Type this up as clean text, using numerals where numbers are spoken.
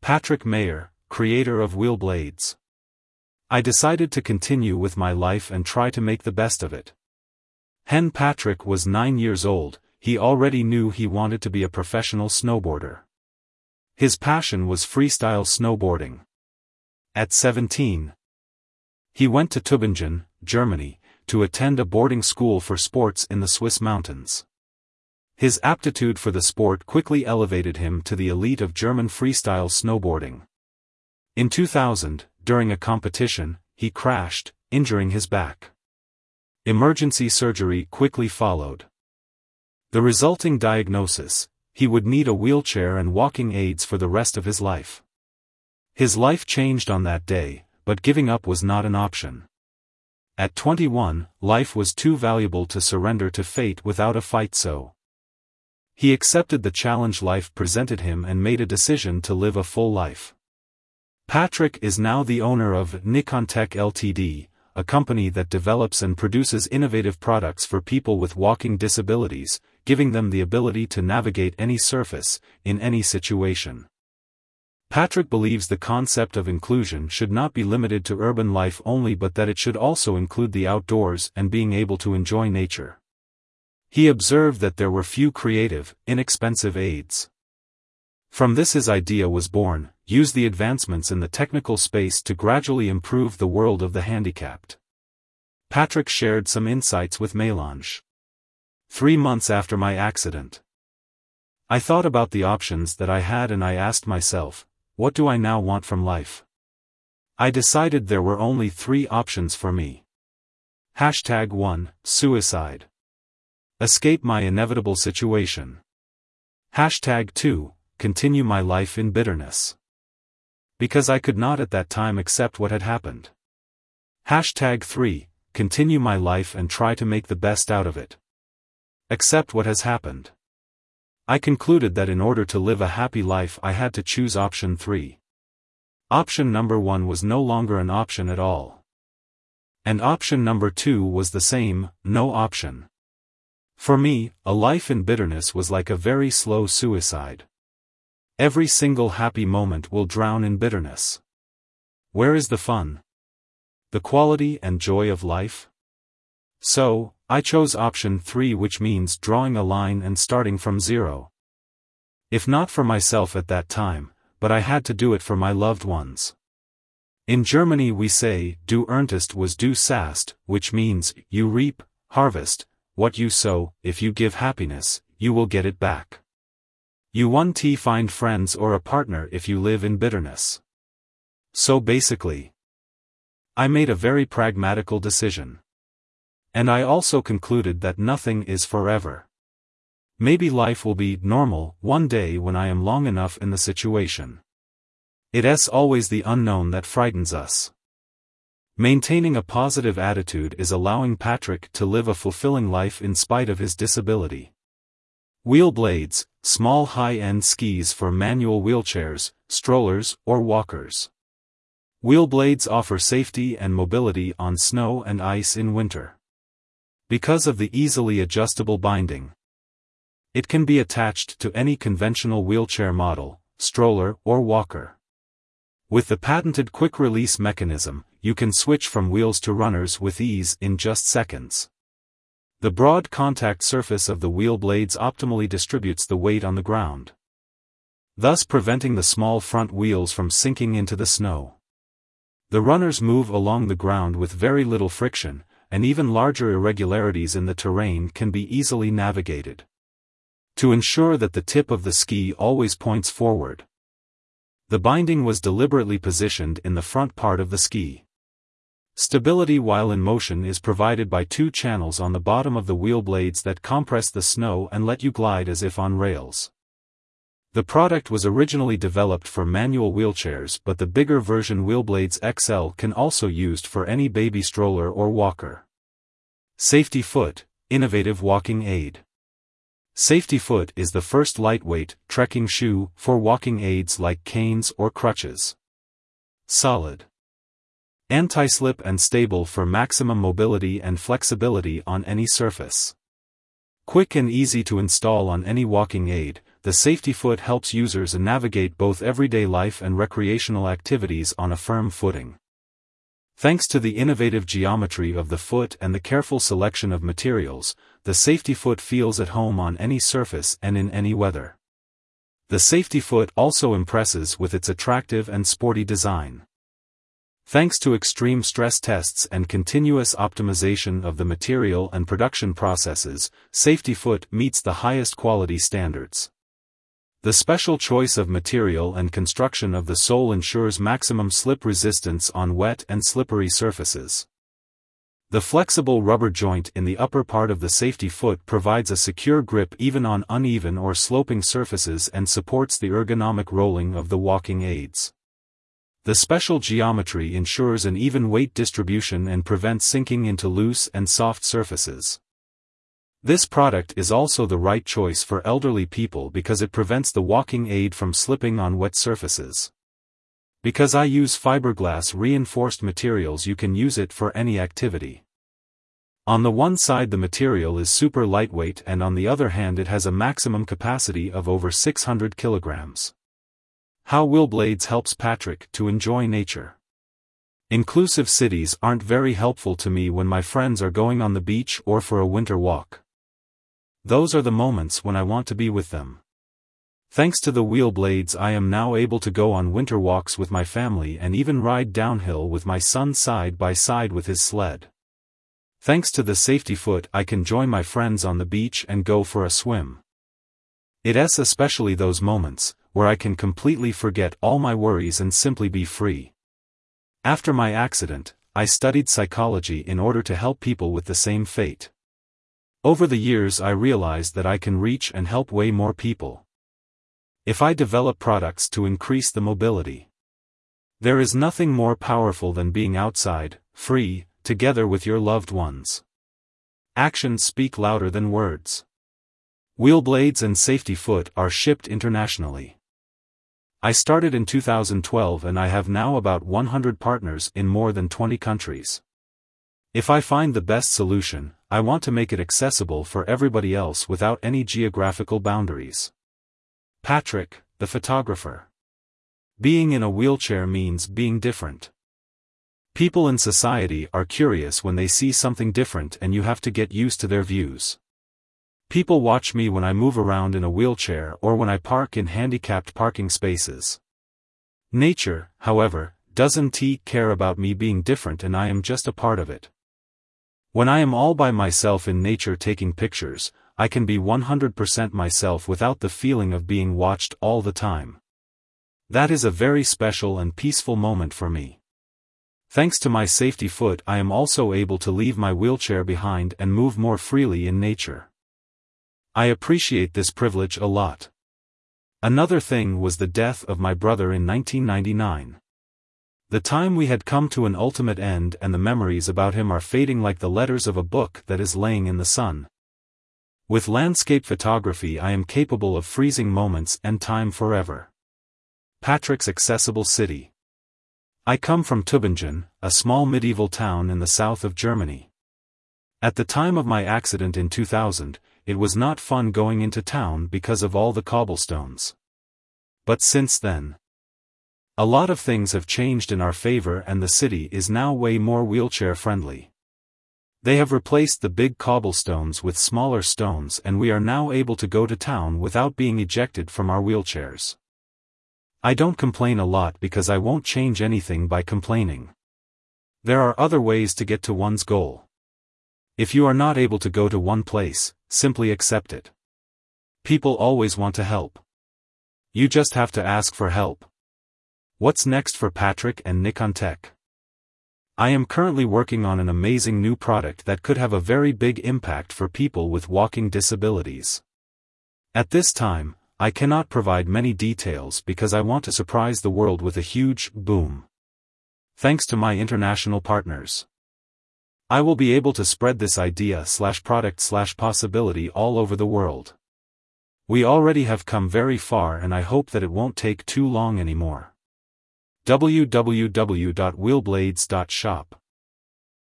Patrick Mayer, creator of wheel blades. I decided to continue with my life and try to make the best of it. When Patrick was 9 years old, he already knew he wanted to be a professional snowboarder. His passion was freestyle snowboarding. At 17, he went to Tübingen, Germany, to attend a boarding school for sports in the Swiss mountains. His aptitude for the sport quickly elevated him to the elite of German freestyle snowboarding. In 2000, during a competition, he crashed, injuring his back. Emergency surgery quickly followed. The resulting diagnosis: he would need a wheelchair and walking aids for the rest of his life. His life changed on that day, but giving up was not an option. At 21, life was too valuable to surrender to fate without a fight, so he accepted the challenge life presented him and made a decision to live a full life. Patrick is now the owner of Nikontech Ltd., a company that develops and produces innovative products for people with walking disabilities, giving them the ability to navigate any surface, in any situation. Patrick believes the concept of inclusion should not be limited to urban life only, but that it should also include the outdoors and being able to enjoy nature. He observed that there were few creative, inexpensive aids. From this his idea was born: use the advancements in the technical space to gradually improve the world of the handicapped. Patrick shared some insights with Mélange. 3 months after my accident, I thought about the options that I had and I asked myself, what do I now want from life? I decided there were only 3 options for me. #1. Suicide. Escape my inevitable situation. #2. Continue my life in bitterness. Because I could not at that time accept what had happened. #3. Continue my life and try to make the best out of it. Accept what has happened. I concluded that in order to live a happy life I had to choose option 3. Option number 1 was no longer an option at all. And option number 2 was the same, no option. For me, a life in bitterness was like a very slow suicide. Every single happy moment will drown in bitterness. Where is the fun? The quality and joy of life? So, I chose option 3, which means drawing a line and starting from zero. If not for myself at that time, but I had to do it for my loved ones. In Germany we say, du erntest was du sast, which means, you reap, harvest, what you sow. If you give happiness, you will get it back. You won't find friends or a partner if you live in bitterness. So basically, I made a very pragmatical decision. And I also concluded that nothing is forever. Maybe life will be normal one day when I am long enough in the situation. It's always the unknown that frightens us. Maintaining a positive attitude is allowing Patrick to live a fulfilling life in spite of his disability. Wheel blades, small high-end skis for manual wheelchairs, strollers, or walkers. Wheel blades offer safety and mobility on snow and ice in winter. Because of the easily adjustable binding, it can be attached to any conventional wheelchair model, stroller, or walker. With the patented quick-release mechanism, you can switch from wheels to runners with ease in just seconds. The broad contact surface of the wheel blades optimally distributes the weight on the ground, thus preventing the small front wheels from sinking into the snow. The runners move along the ground with very little friction, and even larger irregularities in the terrain can be easily navigated. To ensure that the tip of the ski always points forward, the binding was deliberately positioned in the front part of the ski. Stability while in motion is provided by 2 channels on the bottom of the wheel blades that compress the snow and let you glide as if on rails. The product was originally developed for manual wheelchairs, but the bigger version Wheelblades XL can also be used for any baby stroller or walker. Safety Foot, innovative walking aid. Safety Foot is the first lightweight, trekking shoe for walking aids like canes or crutches. Solid, anti-slip and stable for maximum mobility and flexibility on any surface. Quick and easy to install on any walking aid, the Safety Foot helps users navigate both everyday life and recreational activities on a firm footing. Thanks to the innovative geometry of the foot and the careful selection of materials, the Safety Foot feels at home on any surface and in any weather. The Safety Foot also impresses with its attractive and sporty design. Thanks to extreme stress tests and continuous optimization of the material and production processes, Safety Foot meets the highest quality standards. The special choice of material and construction of the sole ensures maximum slip resistance on wet and slippery surfaces. The flexible rubber joint in the upper part of the Safety Foot provides a secure grip even on uneven or sloping surfaces and supports the ergonomic rolling of the walking aids. The special geometry ensures an even weight distribution and prevents sinking into loose and soft surfaces. This product is also the right choice for elderly people because it prevents the walking aid from slipping on wet surfaces. Because I use fiberglass reinforced materials, you can use it for any activity. On the one side the material is super lightweight and on the other hand it has a maximum capacity of over 600 kilograms. How Wheelblades helps Patrick to enjoy nature. Inclusive cities aren't very helpful to me when my friends are going on the beach or for a winter walk. Those are the moments when I want to be with them. Thanks to the Wheelblades I am now able to go on winter walks with my family and even ride downhill with my son side by side with his sled. Thanks to the Safety Foot I can join my friends on the beach and go for a swim. It's especially those moments, where I can completely forget all my worries and simply be free. After my accident, I studied psychology in order to help people with the same fate. Over the years I realized that I can reach and help way more people if I develop products to increase the mobility. There is nothing more powerful than being outside, free, together with your loved ones. Actions speak louder than words. Wheelblades and Safety Foot are shipped internationally. I started in 2012 and I have now about 100 partners in more than 20 countries. If I find the best solution, I want to make it accessible for everybody else without any geographical boundaries. Patrick, the photographer. Being in a wheelchair means being different. People in society are curious when they see something different and you have to get used to their views. People watch me when I move around in a wheelchair or when I park in handicapped parking spaces. Nature, however, doesn't care about me being different and I am just a part of it. When I am all by myself in nature taking pictures, I can be 100% myself without the feeling of being watched all the time. That is a very special and peaceful moment for me. Thanks to my Safety Foot I am also able to leave my wheelchair behind and move more freely in nature. I appreciate this privilege a lot. Another thing was the death of my brother in 1999. The time we had come to an ultimate end and the memories about him are fading like the letters of a book that is laying in the sun. With landscape photography I am capable of freezing moments and time forever. Patrick's accessible city. I come from Tübingen, a small medieval town in the south of Germany. At the time of my accident in 2000, it was not fun going into town because of all the cobblestones. But since then, a lot of things have changed in our favor and the city is now way more wheelchair friendly. They have replaced the big cobblestones with smaller stones and we are now able to go to town without being ejected from our wheelchairs. I don't complain a lot because I won't change anything by complaining. There are other ways to get to one's goal. If you are not able to go to one place, simply accept it. People always want to help. You just have to ask for help. What's next for Patrick and Nikon Tech? I am currently working on an amazing new product that could have a very big impact for people with walking disabilities. At this time, I cannot provide many details because I want to surprise the world with a huge boom. Thanks to my international partners, I will be able to spread this idea/product/possibility all over the world. We already have come very far and I hope that it won't take too long anymore. www.wheelblades.shop